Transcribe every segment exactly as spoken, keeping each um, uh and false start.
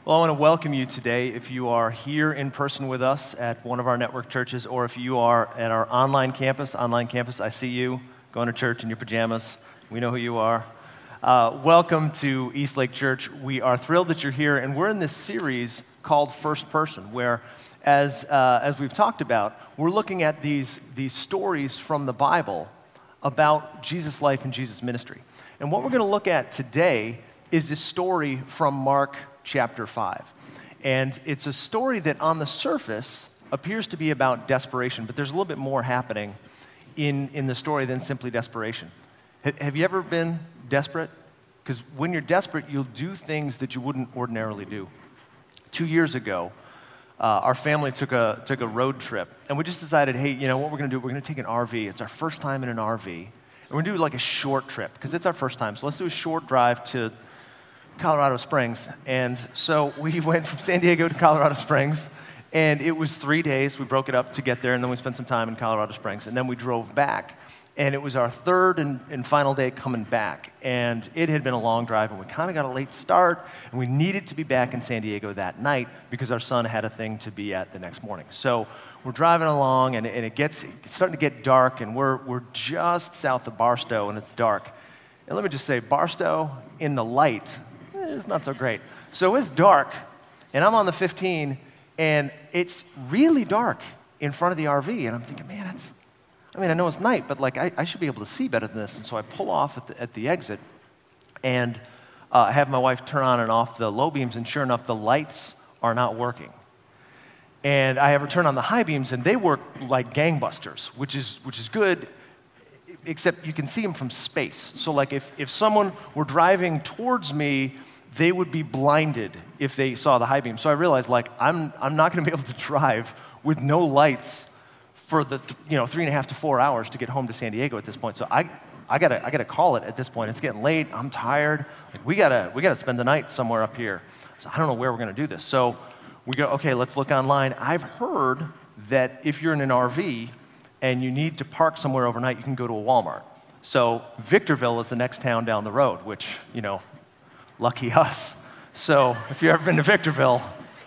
Well, I want to welcome you today if you are here in person with us at one of our network churches, or if you are at our online campus. Online campus, I see you going to church in your pajamas. We know who you are. Uh, welcome to Eastlake Church. We are thrilled that you're here, and we're in this series called First Person, where, as uh, as we've talked about, we're looking at these these stories from the Bible about Jesus' life and Jesus' ministry. And what we're going to look at today is this story from Mark chapter five. And it's a story that on the surface appears to be about desperation, but there's a little bit more happening in, in the story than simply desperation. H- have you ever been desperate? Because when you're desperate, you'll do things that you wouldn't ordinarily do. Two years ago, uh, our family took a took a road trip, and we just decided, hey, you know what we're going to do? We're going to take an R V. It's our first time in an R V. And we're going to do like a short trip, because it's our first time. So let's do a short drive to Colorado Springs. And so we went from San Diego to Colorado Springs, and it was three days. We broke it up to get there, and then we spent some time in Colorado Springs, and then we drove back. And it was our third and, and final day coming back, and it had been a long drive, and we kind of got a late start, and we needed to be back in San Diego that night because our son had a thing to be at the next morning. So we're driving along, and, and it gets it's starting to get dark, and we're we're just south of Barstow, and it's dark. And let me just say, Barstow in the light, it's not so great. So it's dark, and I'm on the fifteen, and it's really dark in front of the R V, and I'm thinking, man, it's, I mean, I know it's night, but like I, I should be able to see better than this. And so I pull off at the, at the exit, and uh, I have my wife turn on and off the low beams, and sure enough, the lights are not working. And I have her turn on the high beams, and they work like gangbusters, which is which is good, except you can see them from space. So like if, if someone were driving towards me, they would be blinded if they saw the high beam. So I realized, like, I'm I'm not going to be able to drive with no lights for the th- you know three and a half to four hours to get home to San Diego at this point. So I I gotta I gotta call it at this point. It's getting late. I'm tired. Like we gotta we gotta spend the night somewhere up here. So I don't know where we're going to do this. So we go, okay, let's look online. I've heard that if you're in an R V and you need to park somewhere overnight, you can go to a Walmart. So Victorville is the next town down the road, which, you know, lucky us. So if you've ever been to Victorville.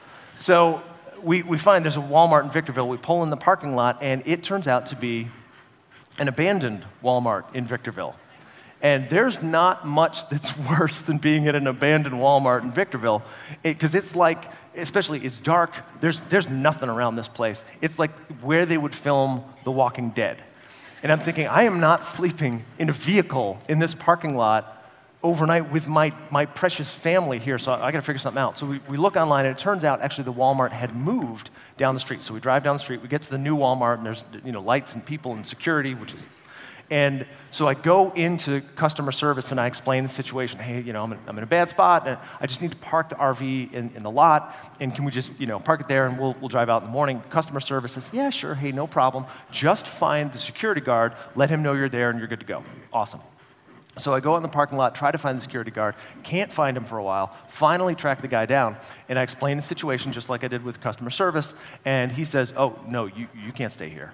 So we, we find there's a Walmart in Victorville. We pull in the parking lot, and it turns out to be an abandoned Walmart in Victorville. And there's not much that's worse than being at an abandoned Walmart in Victorville, because it, it's like, especially it's dark, there's, there's nothing around this place. It's like where they would film The Walking Dead. And I'm thinking, I am not sleeping in a vehicle in this parking lot overnight with my, my precious family here, so I, I got to figure something out. So we, we look online, and it turns out actually the Walmart had moved down the street. So we drive down the street, we get to the new Walmart, and there's you know lights and people and security, which is, and so I go into customer service and I explain the situation. Hey, you know, I'm in, I'm in a bad spot, and I just need to park the R V in, in the lot, and can we just you know park it there, and we'll we'll drive out in the morning. Customer service says, yeah, sure, hey, no problem. Just find the security guard, let him know you're there, and you're good to go. Awesome. So I go out in the parking lot, try to find the security guard, can't find him for a while, finally track the guy down, and I explain the situation just like I did with customer service, and he says, oh, no, you, you can't stay here.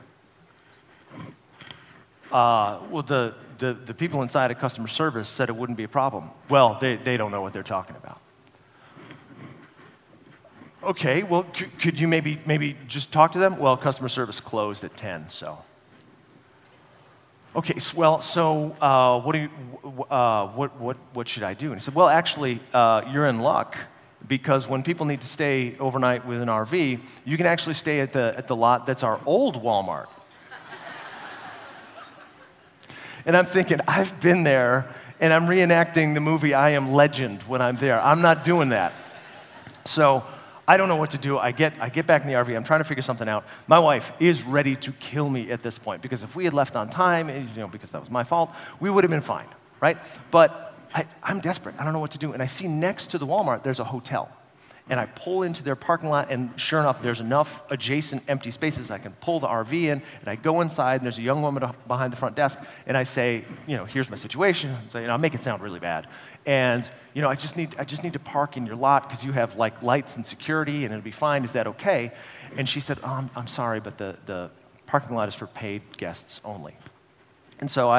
Uh, well, the, the, the people inside of customer service said it wouldn't be a problem. Well, they, they don't know what they're talking about. Okay, well, c- could you maybe maybe just talk to them? Well, customer service closed at ten, so... Okay, well, so uh, what do you, uh, what what what should I do? And he said, well, actually, uh, you're in luck, because when people need to stay overnight with an R V, you can actually stay at the at the lot that's our old Walmart. And I'm thinking, I've been there, and I'm reenacting the movie I Am Legend when I'm there. I'm not doing that. So I don't know what to do. I get I get back in the R V. I'm trying to figure something out. My wife is ready to kill me at this point, because if we had left on time, you know, because that was my fault, we would have been fine, right? But I, I'm desperate. I don't know what to do. And I see next to the Walmart, there's a hotel. And I pull into their parking lot, and sure enough, there's enough adjacent empty spaces I can pull the R V in, and I go inside, and there's a young woman behind the front desk, and I say, you know, here's my situation. So, you know, I make it sound really bad. And, you know, I just need I just need to park in your lot because you have, like, lights and security, and it'll be fine. Is that okay? And she said, oh, I'm, I'm sorry, but the, the parking lot is for paid guests only. And so I,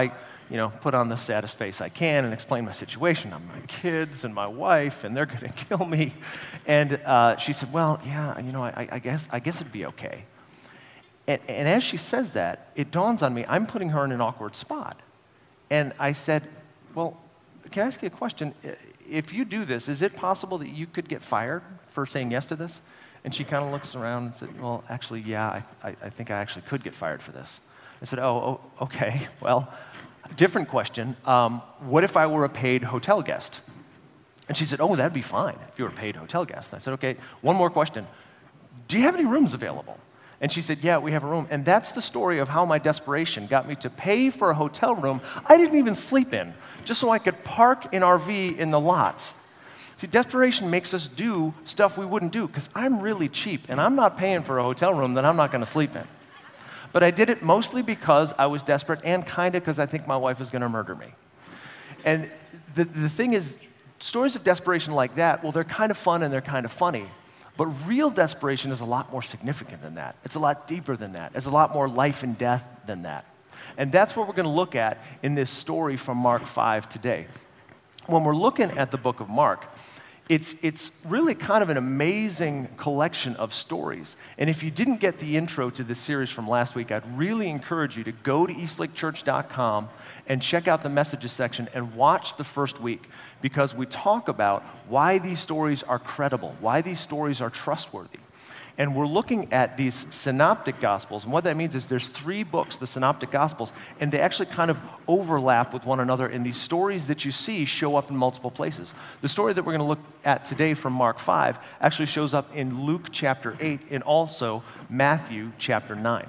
you know, put on the saddest face I can and explain my situation. I'm my kids and my wife, and they're going to kill me. And uh, she said, well, yeah, you know, I, I guess I guess it'd be okay. And, and as she says that, it dawns on me, I'm putting her in an awkward spot. And I said, well, can I ask you a question? If you do this, is it possible that you could get fired for saying yes to this? And she kind of looks around and said, well, actually, yeah, I, I, I think I actually could get fired for this. I said, oh, oh okay, well, different question. Um, what if I were a paid hotel guest? And she said, oh, that'd be fine if you were a paid hotel guest. And I said, okay, one more question. Do you have any rooms available? And she said, yeah, we have a room. And that's the story of how my desperation got me to pay for a hotel room I didn't even sleep in, just so I could park an R V in the lots. See, desperation makes us do stuff we wouldn't do, because I'm really cheap, and I'm not paying for a hotel room that I'm not going to sleep in. But I did it mostly because I was desperate, and kind of because I think my wife is going to murder me. And the, the thing is, stories of desperation like that, well, they're kind of fun and they're kind of funny. But real desperation is a lot more significant than that. It's a lot deeper than that. It's a lot more life and death than that. And that's what we're going to look at in this story from Mark five today. When we're looking at the book of Mark, It's, it's really kind of an amazing collection of stories. And if you didn't get the intro to this series from last week, I'd really encourage you to go to eastlake church dot com and check out the messages section and watch the first week, because we talk about why these stories are credible, why these stories are trustworthy. And we're looking at these synoptic gospels, and what that means is there's three books, the synoptic gospels, and they actually kind of overlap with one another, and these stories that you see show up in multiple places. The story that we're going to look at today from Mark five actually shows up in Luke chapter eight and also Matthew chapter nine.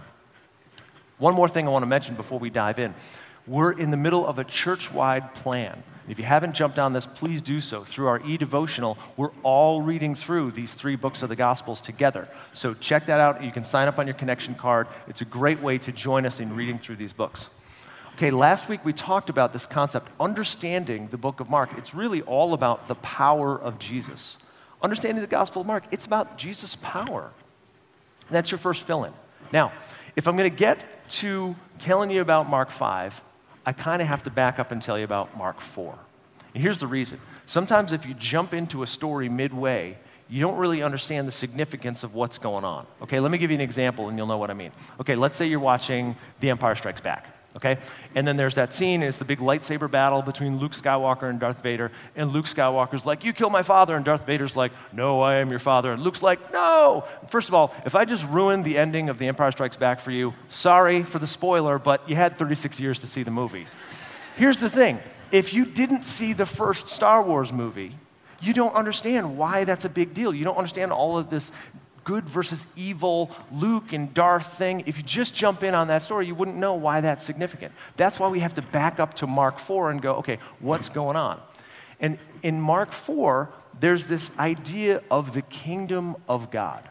One more thing I want to mention before we dive in. We're in the middle of a church-wide plan. If you haven't jumped on this, please do so. Through our e-devotional, we're all reading through these three books of the Gospels together. So check that out. You can sign up on your connection card. It's a great way to join us in reading through these books. Okay, last week we talked about this concept, understanding the book of Mark. It's really all about the power of Jesus. Understanding the Gospel of Mark, it's about Jesus' power. That's your first fill-in. Now, if I'm going to get to telling you about Mark five, I kind of have to back up and tell you about Mark four. And here's the reason. Sometimes if you jump into a story midway, you don't really understand the significance of what's going on. Okay, let me give you an example and you'll know what I mean. Okay, let's say you're watching The Empire Strikes Back. Okay, and then there's that scene, it's the big lightsaber battle between Luke Skywalker and Darth Vader, and Luke Skywalker's like, you kill my father, and Darth Vader's like, no, I am your father, and Luke's like, no! First of all, if I just ruined the ending of The Empire Strikes Back for you, sorry for the spoiler, but you had thirty-six years to see the movie. Here's the thing, if you didn't see the first Star Wars movie, you don't understand why that's a big deal. You don't understand all of this good versus evil, Luke and Darth thing. If you just jump in on that story, you wouldn't know why that's significant. That's why we have to back up to Mark four and go, okay, what's going on? And in Mark four, there's this idea of the kingdom of God.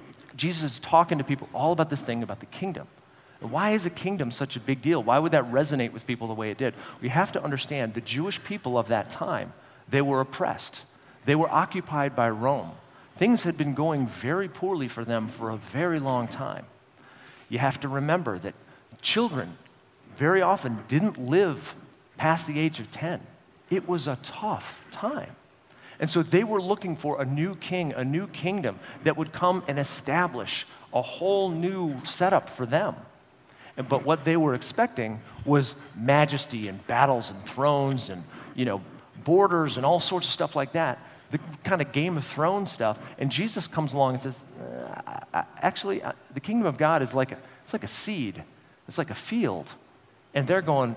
Jesus is talking to people all about this thing about the kingdom. Why is a kingdom such a big deal? Why would that resonate with people the way it did? We have to understand the Jewish people of that time, they were oppressed. They were occupied by Rome. Things had been going very poorly for them for a very long time. You have to remember that children very often didn't live past the age of ten. It was a tough time. And so they were looking for a new king, a new kingdom that would come and establish a whole new setup for them. And, but what they were expecting was majesty and battles and thrones and, you know, borders and all sorts of stuff like that. The kind of Game of Thrones stuff, and Jesus comes along and says, uh, actually, uh, the kingdom of God is like a, it's like a seed. It's like a field. And they're going,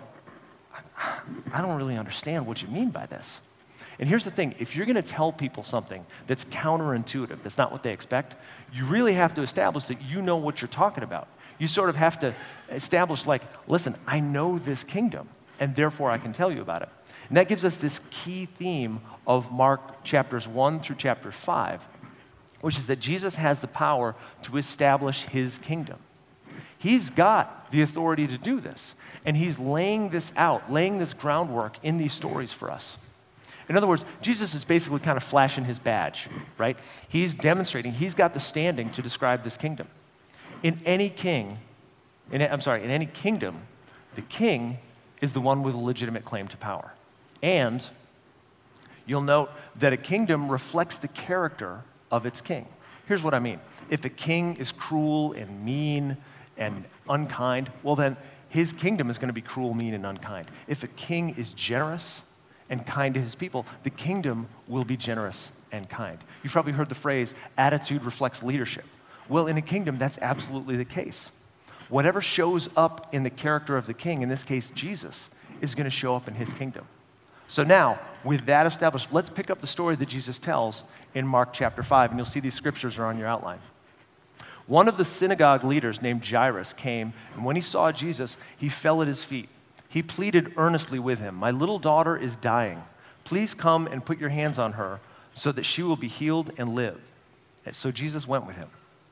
I don't really understand what you mean by this. And here's the thing, if you're going to tell people something that's counterintuitive, that's not what they expect, you really have to establish that you know what you're talking about. You sort of have to establish like, listen, I know this kingdom, and therefore I can tell you about it. And that gives us this key theme of Mark chapters one through chapter five, which is that Jesus has the power to establish his kingdom. He's got the authority to do this, and he's laying this out, laying this groundwork in these stories for us. In other words, Jesus is basically kind of flashing his badge, right? He's demonstrating he's got the standing to describe this kingdom. In any king, in, I'm sorry, in any kingdom, the king is the one with a legitimate claim to power. And you'll note that a kingdom reflects the character of its king. Here's what I mean. If a king is cruel and mean and unkind, well then his kingdom is going to be cruel, mean, and unkind. If a king is generous and kind to his people, the kingdom will be generous and kind. You've probably heard the phrase, attitude reflects leadership. Well, in a kingdom, that's absolutely the case. Whatever shows up in the character of the king, in this case Jesus, is going to show up in his kingdom. So now, with that established, let's pick up the story that Jesus tells in Mark chapter five, and you'll see these scriptures are on your outline. One of the synagogue leaders named Jairus came, and when he saw Jesus, he fell at his feet. He pleaded earnestly with him, "My little daughter is dying. Please come and put your hands on her so that she will be healed and live." And so Jesus went with him.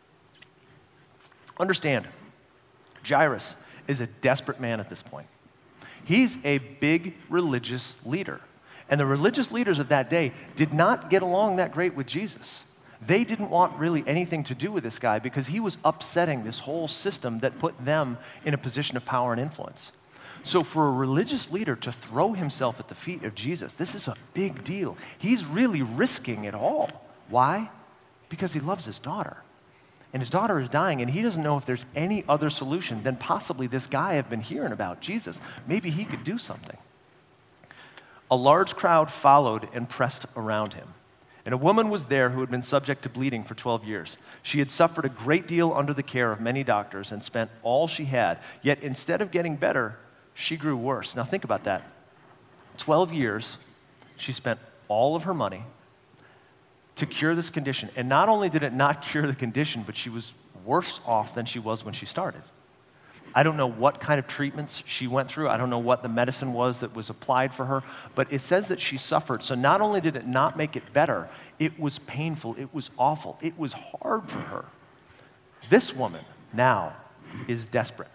Understand, Jairus is a desperate man at this point. He's a big religious leader. And the religious leaders of that day did not get along that great with Jesus. They didn't want really anything to do with this guy because he was upsetting this whole system that put them in a position of power and influence. So for a religious leader to throw himself at the feet of Jesus, this is a big deal. He's really risking it all. Why? Because he loves his daughter. And his daughter is dying, and he doesn't know if there's any other solution than possibly this guy I've been hearing about, Jesus. Maybe he could do something. A large crowd followed and pressed around him. And a woman was there who had been subject to bleeding for twelve years. She had suffered a great deal under the care of many doctors and spent all she had. Yet instead of getting better, she grew worse. Now think about that. twelve years, she spent all of her money to cure this condition. And not only did it not cure the condition, but she was worse off than she was when she started. I don't know what kind of treatments she went through. I don't know what the medicine was that was applied for her, but it says that she suffered. So not only did it not make it better, it was painful, it was awful, it was hard for her. This woman now is desperate.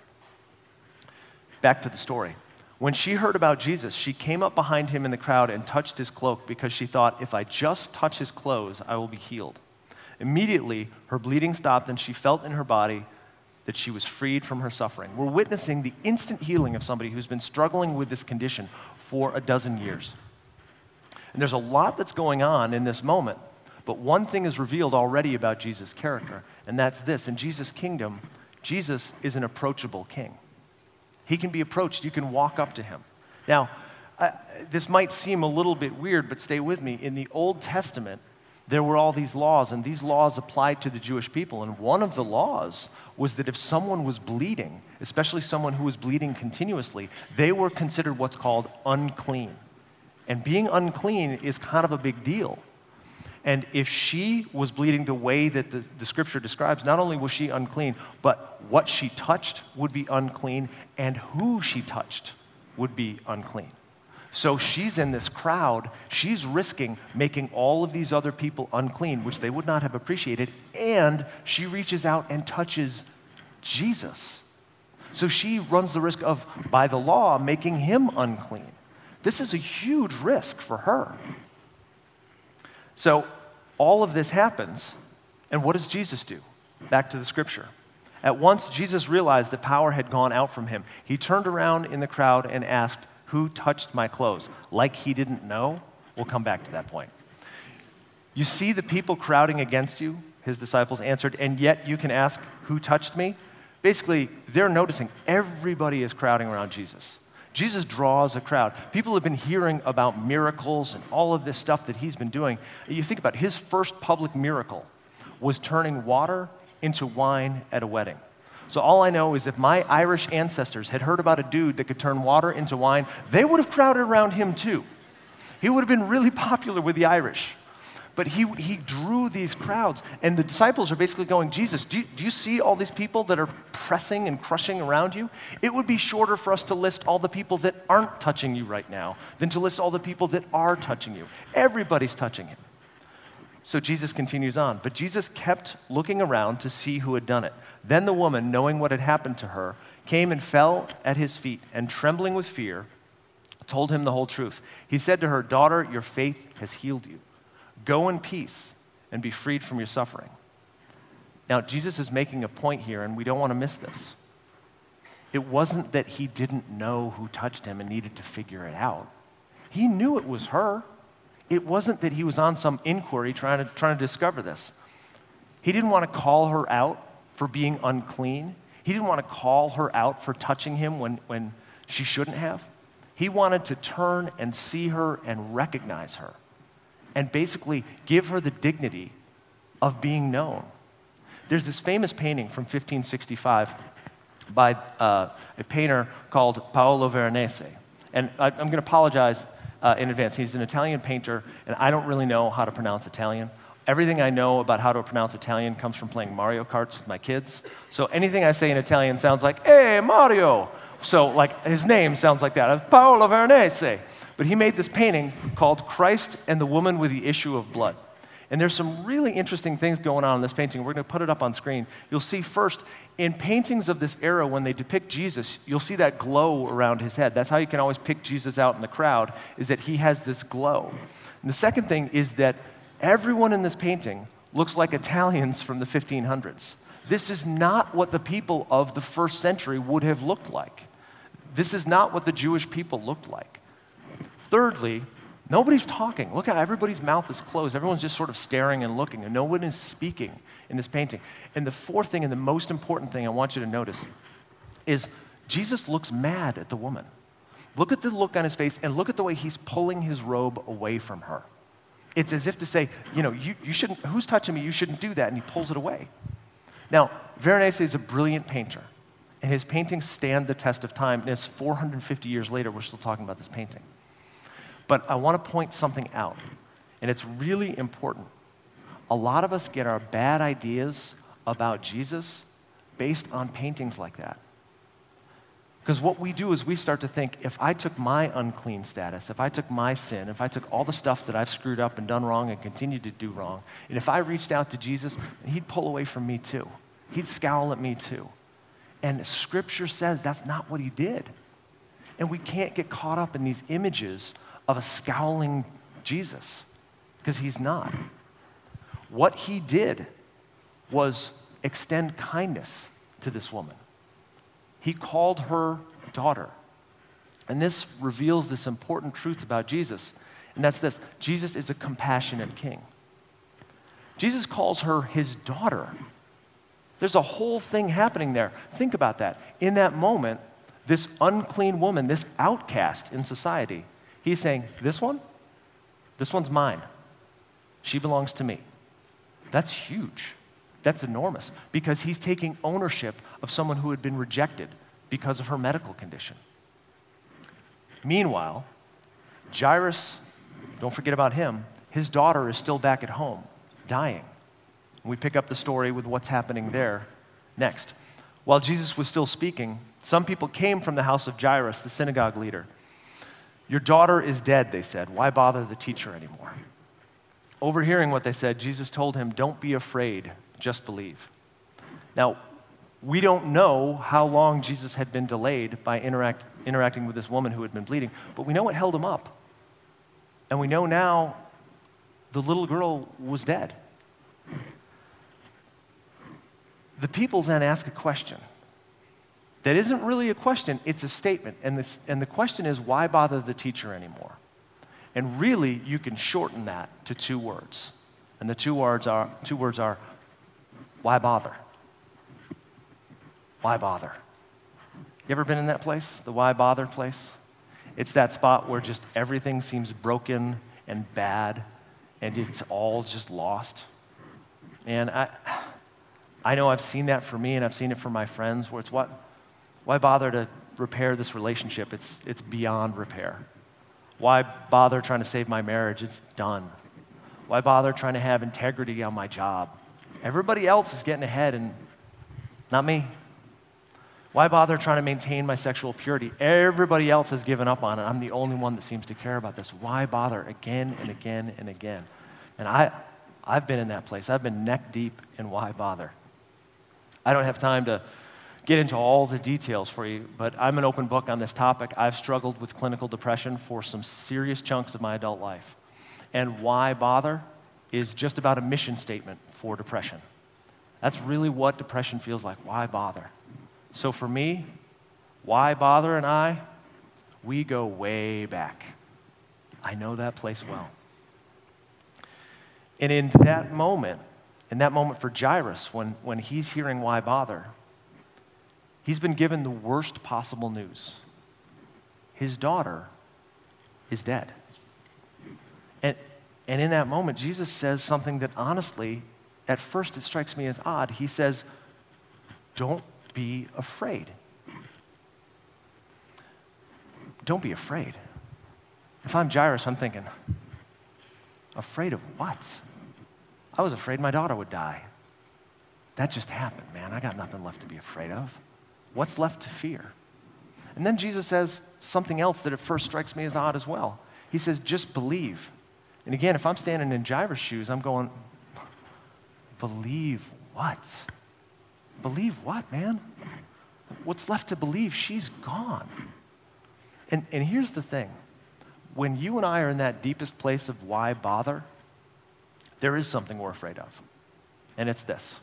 Back to the story. When she heard about Jesus, she came up behind him in the crowd and touched his cloak because she thought, if I just touch his clothes, I will be healed. Immediately, her bleeding stopped and she felt in her body that she was freed from her suffering. We're witnessing the instant healing of somebody who's been struggling with this condition for a dozen years. And there's a lot that's going on in this moment, but one thing is revealed already about Jesus' character, and that's this. In Jesus' kingdom, Jesus is an approachable king. He can be approached. You can walk up to him. Now, uh, this might seem a little bit weird, but stay with me. In the Old Testament, there were all these laws, and these laws applied to the Jewish people. And one of the laws was that if someone was bleeding, especially someone who was bleeding continuously, they were considered what's called unclean. And being unclean is kind of a big deal. And if she was bleeding the way that the, the scripture describes, not only was she unclean, but what she touched would be unclean, and who she touched would be unclean. So she's in this crowd, she's risking making all of these other people unclean, which they would not have appreciated, and she reaches out and touches Jesus. So she runs the risk of, by the law, making him unclean. This is a huge risk for her. So all of this happens, and what does Jesus do? Back to the scripture. At once, Jesus realized that power had gone out from him. He turned around in the crowd and asked, "Who touched my clothes?" Like he didn't know. We'll come back to that point. You see the people crowding against you, his disciples answered, and yet you can ask, "Who touched me?" Basically, they're noticing everybody is crowding around Jesus. Jesus draws a crowd. People have been hearing about miracles and all of this stuff that he's been doing. You think about it, his first public miracle was turning water into wine at a wedding. So all I know is if my Irish ancestors had heard about a dude that could turn water into wine, they would have crowded around him too. He would have been really popular with the Irish. But he, he drew these crowds, and the disciples are basically going, Jesus, do you, do you see all these people that are pressing and crushing around you? It would be shorter for us to list all the people that aren't touching you right now than to list all the people that are touching you. Everybody's touching him. So Jesus continues on, but Jesus kept looking around to see who had done it. Then the woman, knowing what had happened to her, came and fell at his feet, and trembling with fear, told him the whole truth. He said to her, "Daughter, your faith has healed you. Go in peace and be freed from your suffering." Now, Jesus is making a point here, and we don't want to miss this. It wasn't that he didn't know who touched him and needed to figure it out. He knew it was her. It wasn't that he was on some inquiry trying to, trying to discover this. He didn't want to call her out for being unclean. He didn't want to call her out for touching him when, when she shouldn't have. He wanted to turn and see her and recognize her and basically give her the dignity of being known. There's this famous painting from fifteen sixty-five by uh, a painter called Paolo Veronese. And I, I'm going to apologize uh, in advance. He's an Italian painter, and I don't really know how to pronounce Italian. Everything I know about how to pronounce Italian comes from playing Mario Karts with my kids. So anything I say in Italian sounds like, hey, Mario. So like his name sounds like that, Paolo Veronese. But he made this painting called Christ and the Woman with the Issue of Blood. And there's some really interesting things going on in this painting. We're going to put it up on screen. You'll see first, in paintings of this era, when they depict Jesus, you'll see that glow around his head. That's how you can always pick Jesus out in the crowd, is that he has this glow. And the second thing is that everyone in this painting looks like Italians from the fifteen hundreds. This is not what the people of the first century would have looked like. This is not what the Jewish people looked like. Thirdly, nobody's talking. Look how everybody's mouth is closed. Everyone's just sort of staring and looking, and no one is speaking in this painting. And the fourth thing, and the most important thing I want you to notice, is Jesus looks mad at the woman. Look at the look on his face, and look at the way he's pulling his robe away from her. It's as if to say, you know, you, you shouldn't, who's touching me? You shouldn't do that, and he pulls it away. Now, Veronese is a brilliant painter, and his paintings stand the test of time, and it's four hundred fifty years later, we're still talking about this painting. But I want to point something out, and it's really important. A lot of us get our bad ideas about Jesus based on paintings like that. Because what we do is we start to think, if I took my unclean status, if I took my sin, if I took all the stuff that I've screwed up and done wrong and continue to do wrong, and if I reached out to Jesus, he'd pull away from me too. He'd scowl at me too. And Scripture says that's not what he did. And we can't get caught up in these images of a scowling Jesus, because he's not. What he did was extend kindness to this woman. He called her daughter. And this reveals this important truth about Jesus, and that's this: Jesus is a compassionate king. Jesus calls her his daughter. There's a whole thing happening there. Think about that. In that moment, this unclean woman, this outcast in society, he's saying, this one, this one's mine. She belongs to me. That's huge. That's enormous, because he's taking ownership of someone who had been rejected because of her medical condition. Meanwhile, Jairus, don't forget about him, his daughter is still back at home, dying. We pick up the story with what's happening there next. While Jesus was still speaking, some people came from the house of Jairus, the synagogue leader. Your daughter is dead, they said. Why bother the teacher anymore? Overhearing what they said, Jesus told him, don't be afraid, just believe. Now, we don't know how long Jesus had been delayed by interact, interacting with this woman who had been bleeding, but we know what held him up. And we know now the little girl was dead. The people then ask a question that isn't really a question, it's a statement. And, this, and the question is, why bother the teacher anymore? And really, you can shorten that to two words. And the two words are, two words are, why bother? Why bother? You ever been in that place, the why bother place? It's that spot where just everything seems broken and bad, and it's all just lost. And I, I know I've seen that for me, and I've seen it for my friends, where it's what? Why bother to repair this relationship? It's, it's beyond repair. Why bother trying to save my marriage? It's done. Why bother trying to have integrity on my job? Everybody else is getting ahead, and not me. Why bother trying to maintain my sexual purity? Everybody else has given up on it. I'm the only one that seems to care about this. Why bother again and again and again? And I, I've been in that place. I've been neck deep in why bother. I don't have time to get into all the details for you, but I'm an open book on this topic. I've struggled with clinical depression for some serious chunks of my adult life. And why bother is just about a mission statement for depression. That's really what depression feels like. Why bother? So for me, Why Bother and I, we go way back. I know that place well. And in that moment, in that moment for Jairus, when, when he's hearing why bother, he's been given the worst possible news. His daughter is dead. And, and in that moment, Jesus says something that honestly, at first it strikes me as odd. He says, don't be afraid. Don't be afraid. If I'm Jairus, I'm thinking, afraid of what? I was afraid my daughter would die. That just happened, man. I got nothing left to be afraid of. What's left to fear? And then Jesus says something else that at first strikes me as odd as well. He says, just believe. And again, if I'm standing in Jairus' shoes, I'm going, believe what? Believe what, man? What's left to believe? She's gone. And, and here's the thing. When you and I are in that deepest place of why bother, there is something we're afraid of. And it's this.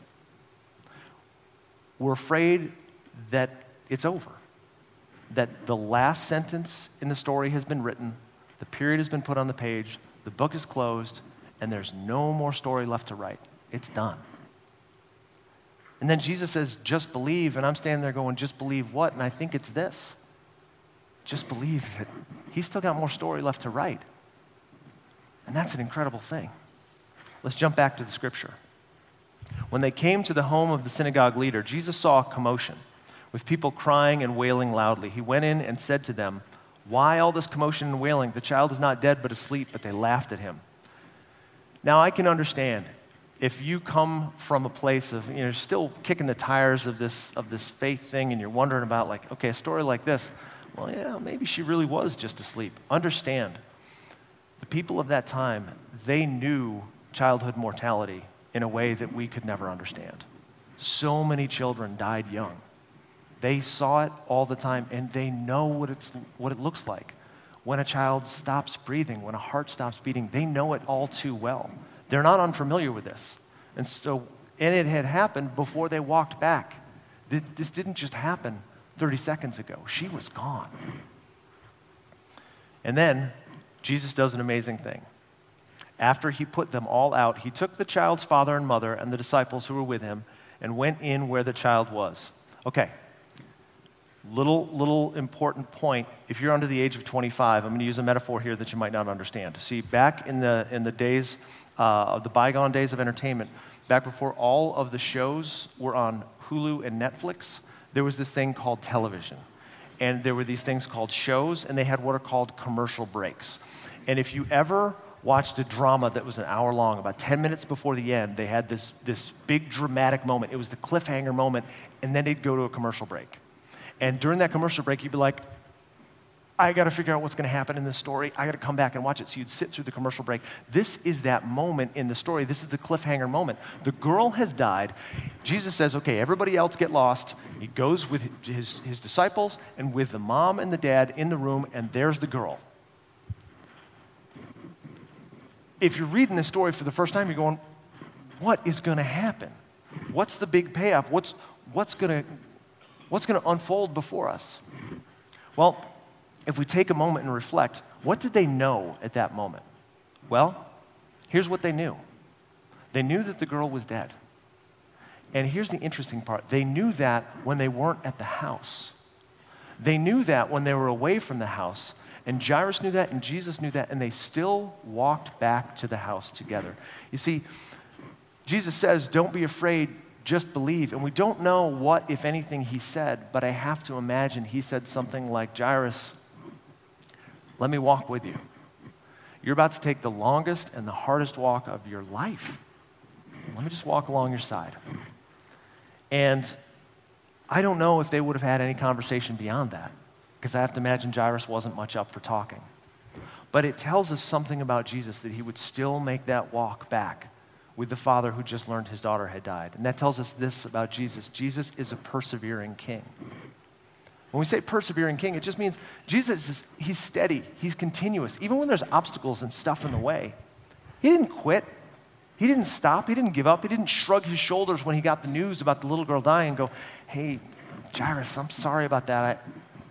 We're afraid that it's over. That the last sentence in the story has been written, the period has been put on the page, the book is closed, and there's no more story left to write. It's done. And then Jesus says, just believe, and I'm standing there going, just believe what? And I think it's this. Just believe that he's still got more story left to write. And that's an incredible thing. Let's jump back to the scripture. When they came to the home of the synagogue leader, Jesus saw a commotion with people crying and wailing loudly. He went in and said to them, why all this commotion and wailing? The child is not dead but asleep, but they laughed at him. Now I can understand if you come from a place of, you know, still kicking the tires of this, of this faith thing and you're wondering about like, okay, a story like this, well, yeah, maybe she really was just asleep. Understand, the people of that time, they knew childhood mortality in a way that we could never understand. So many children died young. They saw it all the time, and they know what it's what it looks like. When a child stops breathing, when a heart stops beating, they know it all too well. They're not unfamiliar with this. And so, and it had happened before they walked back. This didn't just happen thirty seconds ago. She was gone. And then Jesus does an amazing thing. After he put them all out, he took the child's father and mother and the disciples who were with him and went in where the child was. Okay, little, little important point. If you're under the age of twenty-five, I'm going to use a metaphor here that you might not understand. See, back in the, in the days, uh, of the bygone days of entertainment, back before all of the shows were on Hulu and Netflix, there was this thing called television. And there were these things called shows, and they had what are called commercial breaks. And if you ever watched a drama that was an hour long, about ten minutes before the end, they had this, this big dramatic moment. It was the cliffhanger moment, and then they'd go to a commercial break. And during that commercial break, you'd be like, I got to figure out what's going to happen in this story. I got to come back and watch it. So you'd sit through the commercial break. This is that moment in the story. This is the cliffhanger moment. The girl has died. Jesus says, okay, everybody else get lost. He goes with his, his disciples and with the mom and the dad in the room, and there's the girl. If you're reading this story for the first time, you're going, what is going to happen? What's the big payoff? What's, what's going to what's going to unfold before us? Well, if we take a moment and reflect, what did they know at that moment? Well, here's what they knew. They knew that the girl was dead. And here's the interesting part. They knew that when they weren't at the house. They knew that when they were away from the house. And Jairus knew that, and Jesus knew that, and they still walked back to the house together. You see, Jesus says, don't be afraid, just believe. And we don't know what, if anything, he said, but I have to imagine he said something like, Jairus, let me walk with you. You're about to take the longest and the hardest walk of your life. Let me just walk along your side. And I don't know if they would have had any conversation beyond that, because I have to imagine Jairus wasn't much up for talking. But it tells us something about Jesus, that he would still make that walk back with the father who just learned his daughter had died. And that tells us this about Jesus. Jesus is a persevering king. When we say persevering king, it just means Jesus is, he's steady, he's continuous. Even when there's obstacles and stuff in the way, he didn't quit. He didn't stop. He didn't give up. He didn't shrug his shoulders when he got the news about the little girl dying and go, hey, Jairus, I'm sorry about that. I,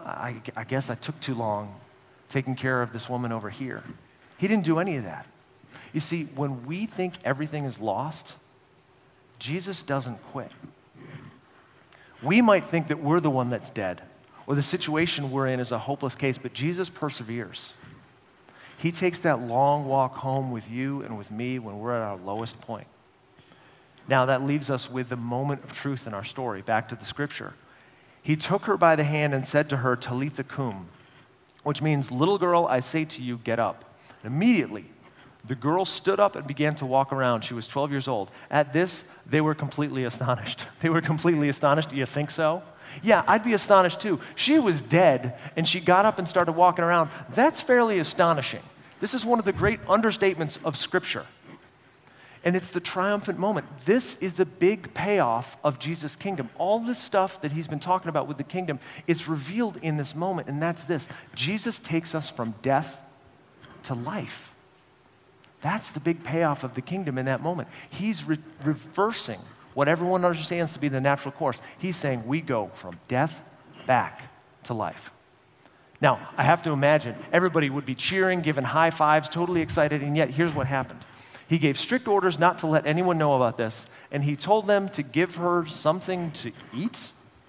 I, I guess I took too long taking care of this woman over here. He didn't do any of that. You see, when we think everything is lost, Jesus doesn't quit. We might think that we're the one that's dead, or the situation we're in is a hopeless case, but Jesus perseveres. He takes that long walk home with you and with me when we're at our lowest point. Now, that leaves us with the moment of truth in our story, back to the scripture. He took her by the hand and said to her, Talitha cum, which means, little girl, I say to you, get up. And immediately, the girl stood up and began to walk around. She was twelve years old. At this, they were completely astonished. They were completely astonished. Do you think so? Yeah, I'd be astonished too. She was dead, and she got up and started walking around. That's fairly astonishing. This is one of the great understatements of Scripture. And it's the triumphant moment. This is the big payoff of Jesus' kingdom. All this stuff that he's been talking about with the kingdom, it's revealed in this moment, and that's this. Jesus takes us from death to life. That's the big payoff of the kingdom in that moment. He's re- reversing what everyone understands to be the natural course. He's saying we go from death back to life. Now, I have to imagine everybody would be cheering, giving high fives, totally excited, and yet here's what happened. He gave strict orders not to let anyone know about this, and he told them to give her something to eat.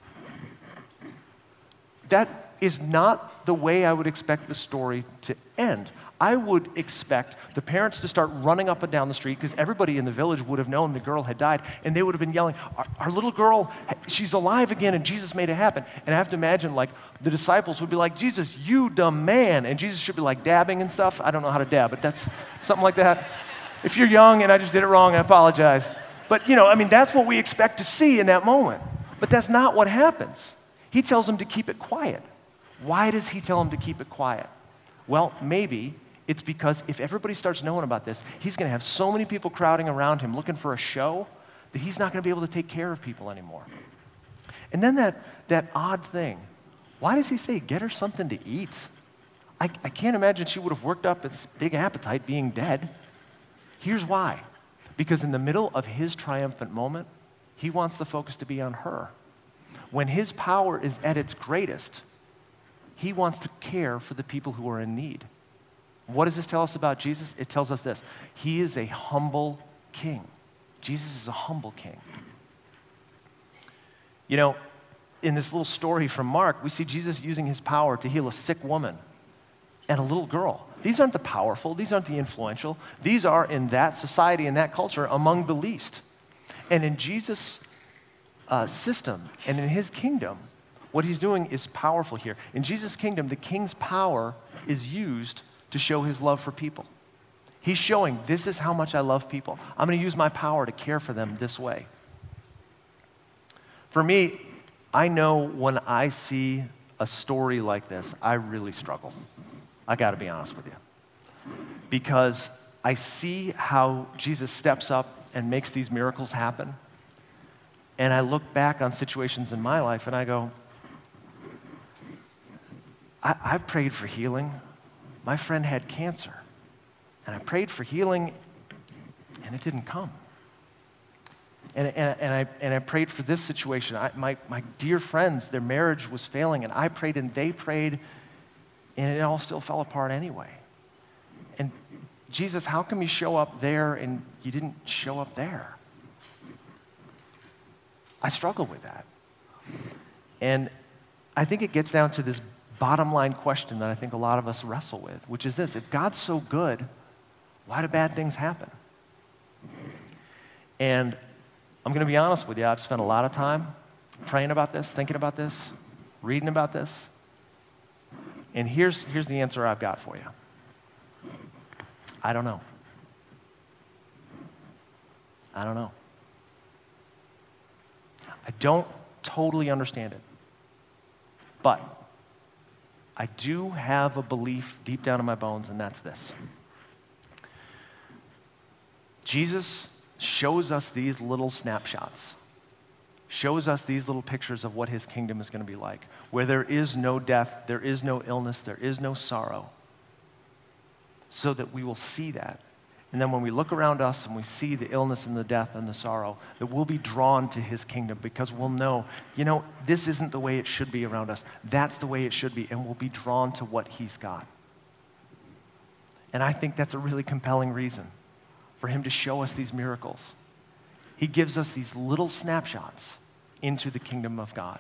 That is not the way I would expect the story to end. I would expect the parents to start running up and down the street because everybody in the village would have known the girl had died, and they would have been yelling, our, our little girl, she's alive again, and Jesus made it happen. And I have to imagine, like, the disciples would be like, Jesus, you dumb man. And Jesus should be like dabbing and stuff. I don't know how to dab, but that's something like that. If you're young and I just did it wrong, I apologize. But, you know, I mean, that's what we expect to see in that moment. But that's not what happens. He tells them to keep it quiet. Why does he tell them to keep it quiet? Well, maybe it's because if everybody starts knowing about this, he's going to have so many people crowding around him looking for a show that he's not going to be able to take care of people anymore. And then that, that odd thing, why does he say, get her something to eat? I, I can't imagine she would have worked up its big appetite being dead. Here's why. Because in the middle of his triumphant moment, he wants the focus to be on her. When his power is at its greatest, he wants to care for the people who are in need. What does this tell us about Jesus? It tells us this. He is a humble king. Jesus is a humble king. You know, in this little story from Mark, we see Jesus using his power to heal a sick woman and a little girl. These aren't the powerful. These aren't the influential. These are, in that society, in that culture, among the least. And in Jesus' uh, system and in his kingdom, what he's doing is powerful here. In Jesus' kingdom, the king's power is used to show his love for people. He's showing, this is how much I love people. I'm going to use my power to care for them this way. For me, I know when I see a story like this, I really struggle. I got to be honest with you. Because I see how Jesus steps up and makes these miracles happen. And I look back on situations in my life and I go, I, I prayed for healing. My friend had cancer. And I prayed for healing and it didn't come. And, and, and, I, and I prayed for this situation. I, my, my dear friends, their marriage was failing, and I prayed and they prayed, and it all still fell apart anyway. And Jesus, how come you show up there and you didn't show up there? I struggle with that. And I think it gets down to this bottom line question that I think a lot of us wrestle with, which is this: if God's so good, why do bad things happen? And I'm going to be honest with you, I've spent a lot of time praying about this, thinking about this, reading about this. And here's, here's the answer I've got for you. I don't know. I don't know. I don't totally understand it. But I do have a belief deep down in my bones, and that's this. Jesus shows us these little snapshots, shows us these little pictures of what his kingdom is going to be like, where there is no death, there is no illness, there is no sorrow, so that we will see that. And then when we look around us and we see the illness and the death and the sorrow, that we'll be drawn to his kingdom because we'll know, you know, this isn't the way it should be around us. That's the way it should be, and we'll be drawn to what he's got. And I think that's a really compelling reason for him to show us these miracles. He gives us these little snapshots into the kingdom of God.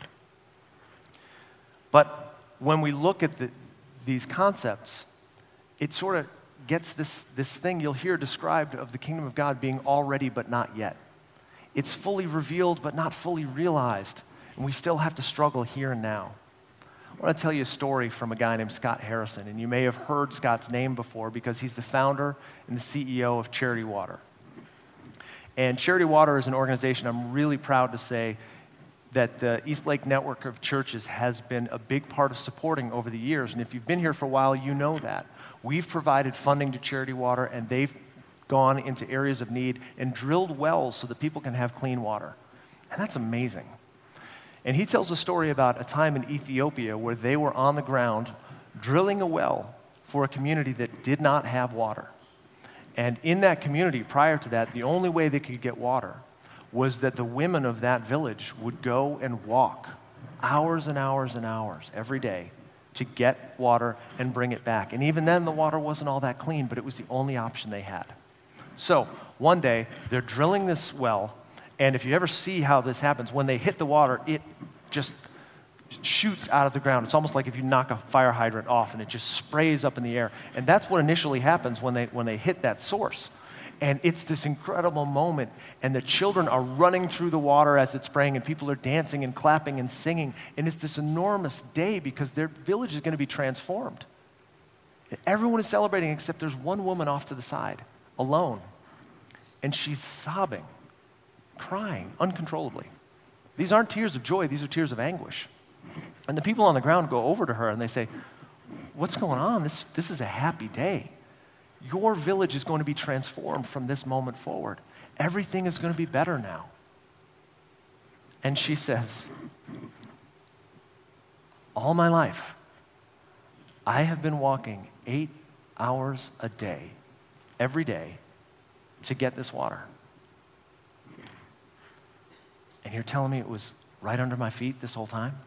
But when we look at the, these concepts, it sort of gets this, this thing you'll hear described of the kingdom of God being already but not yet. It's fully revealed but not fully realized, and we still have to struggle here and now. I want to tell you a story from a guy named Scott Harrison, and you may have heard Scott's name before because he's the founder and the C E O of Charity Water. And Charity Water is an organization I'm really proud to say that the East Lake Network of Churches has been a big part of supporting over the years. And if you've been here for a while, you know that. We've provided funding to Charity Water, and they've gone into areas of need and drilled wells so that people can have clean water. And that's amazing. And he tells a story about a time in Ethiopia where they were on the ground drilling a well for a community that did not have water. And in that community, prior to that, the only way they could get water was that the women of that village would go and walk hours and hours and hours every day to get water and bring it back. And even then, the water wasn't all that clean, but it was the only option they had. So one day, they're drilling this well, and if you ever see how this happens, when they hit the water, it just shoots out of the ground. It's almost like if you knock a fire hydrant off and it just sprays up in the air. And that's what initially happens when they when they hit that source. And it's this incredible moment, and the children are running through the water as it's spraying, and people are dancing and clapping and singing, and it's this enormous day because their village is going to be transformed. And everyone is celebrating except there's one woman off to the side, alone, and she's sobbing, crying uncontrollably. These aren't tears of joy, these are tears of anguish. And the people on the ground go over to her and they say, "What's going on? This, this is a happy day. Your village is going to be transformed from this moment forward. Everything is going to be better now." And she says, "All my life, I have been walking eight hours a day, every day, to get this water. And you're telling me it was right under my feet this whole time?"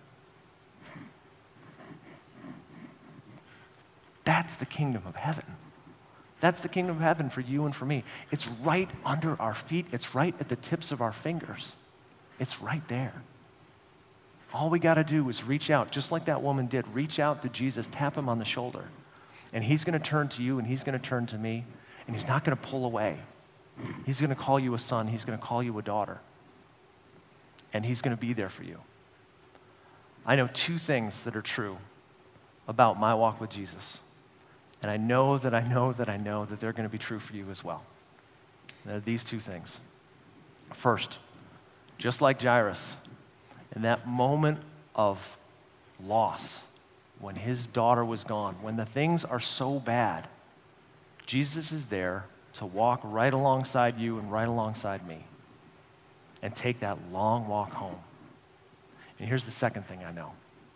That's the kingdom of heaven. That's the kingdom of heaven for you and for me. It's right under our feet. It's right at the tips of our fingers. It's right there. All we got to do is reach out, just like that woman did. Reach out to Jesus, tap him on the shoulder. And he's going to turn to you, and he's going to turn to me, and he's not going to pull away. He's going to call you a son. He's going to call you a daughter. And he's going to be there for you. I know two things that are true about my walk with Jesus. And I know that I know that I know that they're going to be true for you as well. And they're these two things. First, just like Jairus, in that moment of loss, when his daughter was gone, when the things are so bad, Jesus is there to walk right alongside you and right alongside me and take that long walk home. And here's the second thing I know.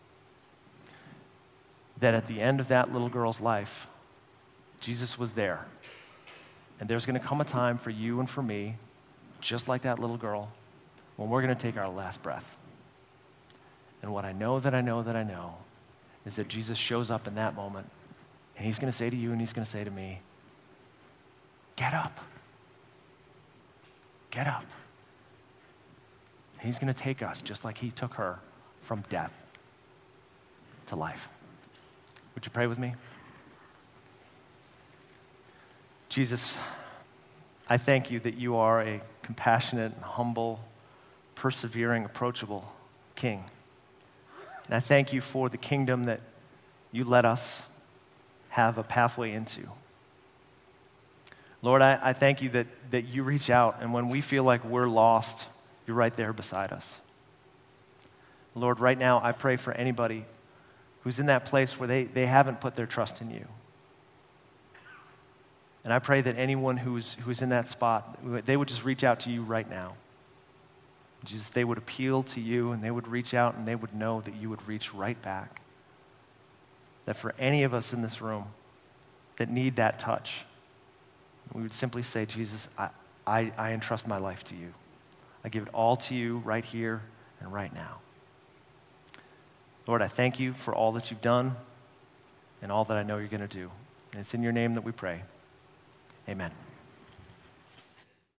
That at the end of that little girl's life, Jesus was there. And there's going to come a time for you and for me, just like that little girl, when we're going to take our last breath. And what I know that I know that I know is that Jesus shows up in that moment, and he's going to say to you and he's going to say to me, "Get up. Get up." And he's going to take us, just like he took her, from death to life. Would you pray with me? Jesus, I thank you that you are a compassionate, humble, persevering, approachable King. And I thank you for the kingdom that you let us have a pathway into. Lord, I, I thank you that, that you reach out, and when we feel like we're lost, you're right there beside us. Lord, right now, I pray for anybody who's in that place where they, they haven't put their trust in you. And I pray that anyone who's, who's in that spot, they would just reach out to you right now. Jesus, they would appeal to you, and they would reach out, and they would know that you would reach right back. That for any of us in this room that need that touch, We would simply say, Jesus, I, I, I entrust my life to you. I give it all to you right here and right now. Lord, I thank you for all that you've done and all that I know you're going to do. And it's in your name that we pray. Amen.